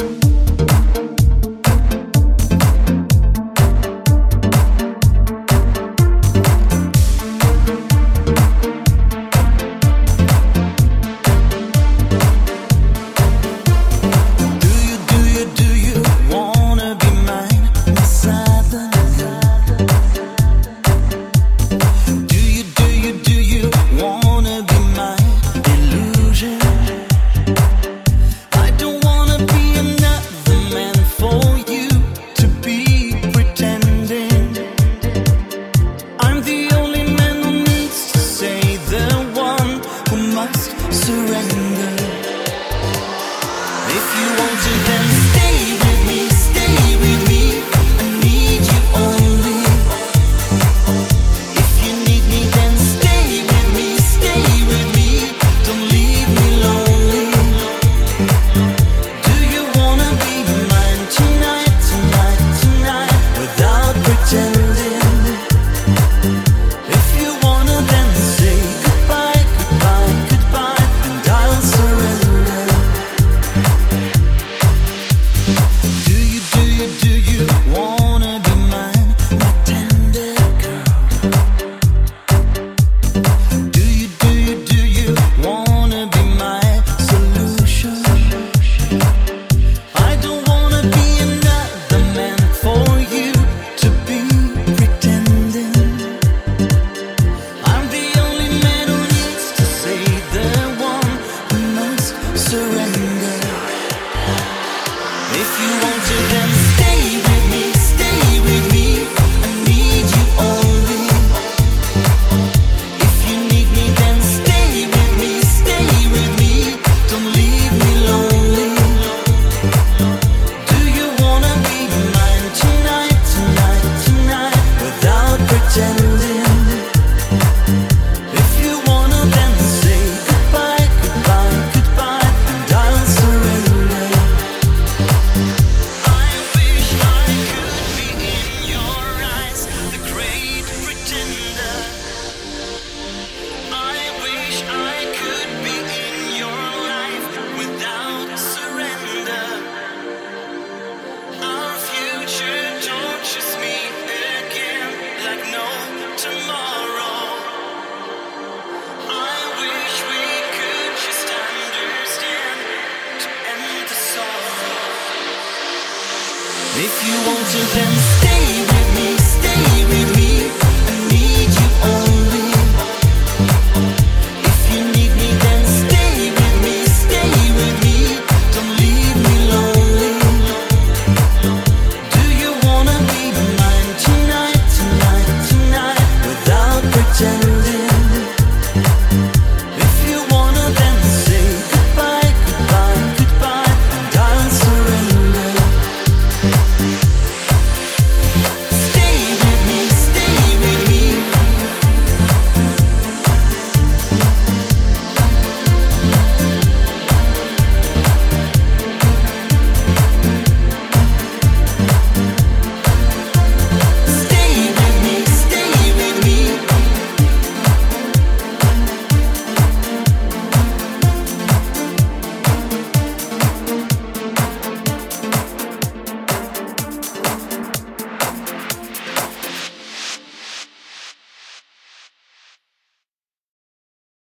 surrender. If you want to, then stay with me, stay with me. I need you only. Do you want to, then stay with me, stay with me. Don't leave me lonely. Do you wanna be mine tonight, tonight, without pretending? If you want to, then stay with me, stay with me. I need you only. If you want to, then stay with me, stay with me. Don't leave me lonely. Do you wanna be mine tonight, tonight, without pretending? If you wanna, then say goodbye, goodbye, goodbye, and I'll surrender. I wish I could be in your eyes, the great pretender. I wish I could be in your life without surrender. Our future tortures me again like no tomorrow. I wish we could just understand to end the sorrow. If you want to, then stay with me, stay with me.